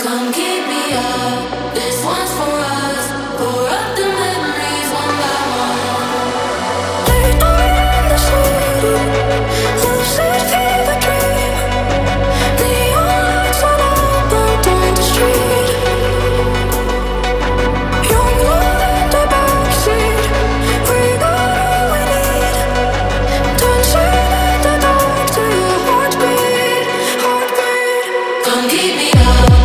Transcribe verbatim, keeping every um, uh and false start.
Come keep me up. This one's for us. Pour up the memories one by one. Late night in the city, lucid fever dream. Neon lights on open down the street. Young love in the backseat. We got all we need. Dancing in the dark to your heartbeat, heartbeat. Come keep me up.